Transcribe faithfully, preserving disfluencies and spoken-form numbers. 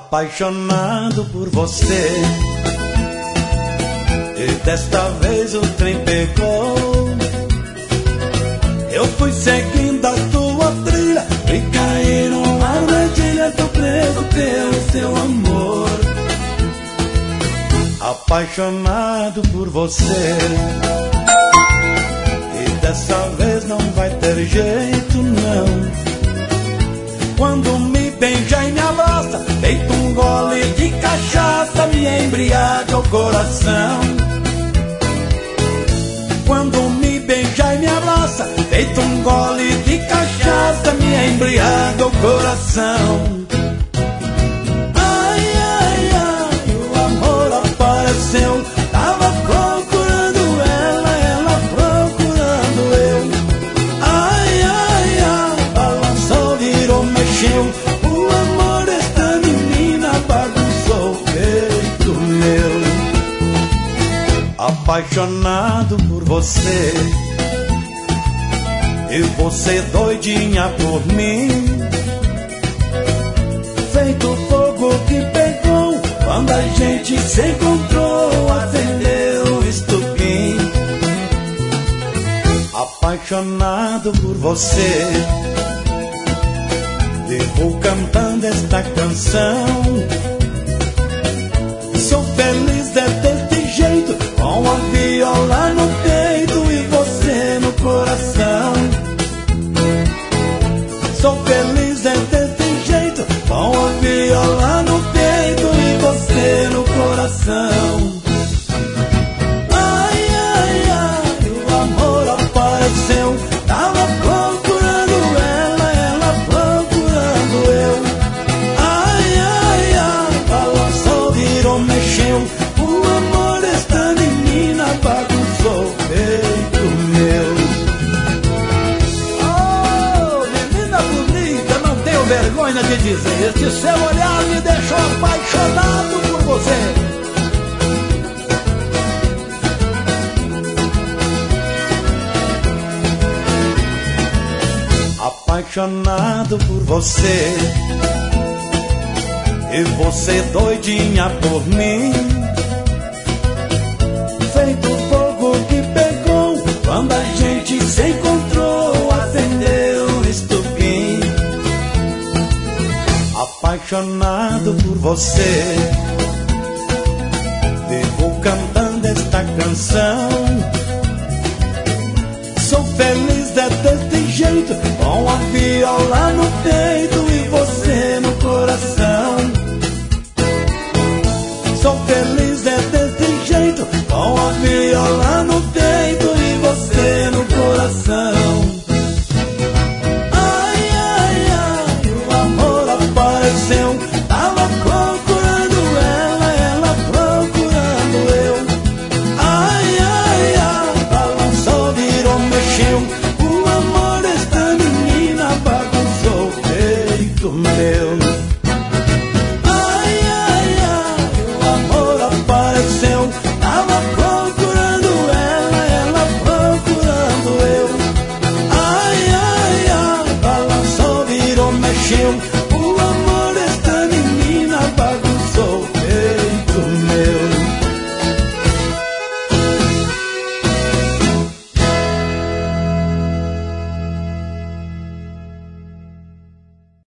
Apaixonado por você, e desta vez o trem pegou. Eu fui seguindo a tua trilha e caí numa armadilha. Tô preso pelo seu amor. Apaixonado por você, e dessa vez não vai ter jeito não. Quando me beija e me abraça, feito um gole de cachaça, me embriaga o coração. Quando me beija e me abraça, feito um gole de cachaça, me embriaga o coração. Ai, ai, ai, o amor apareceu. Tava procurando ela, ela procurando eu. Ai, ai, ai, balançou, virou, mexeu. O amor desta menina bagunçou o peito meu. Apaixonado por você, e você doidinha por mim. Feito fogo que pegou, quando a gente se encontrou, acendeu o estupim. Apaixonado por você, vivo cantando esta canção. Sou feliz é deste jeito, com a viola no peito e você no coração. Sou feliz é desse jeito, com a viola no peito e você no coração. Ai, ai, ai, o amor apareceu. Tava procurando ela, ela procurando eu. Ai, ai, ai, balançou, virou, mexeu. O amor desta menina bagunçou o peito meu. Vergonha de dizer, este seu olhar me deixou apaixonado por você. Apaixonado por você, e você doidinha por mim. Feito fogo que pegou, quando a gente se encontrou, acendeu o estupim. Apaixonado por você, vivo cantando esta canção. Sou feliz é deste jeito, com a viola no peito e você no coração. Sou feliz é deste jeito, com a viola no peito e você no coração. Tava procurando ela, ela procurando eu. Ai, ai, ai, balançou, virou, mexeu. O amor desta menina bagunçou o peito meu. Ai, ai, ai, o amor apareceu. Tava procurando ela, ela procurando eu. Ai, ai, ai, balançou, virou, mexeu.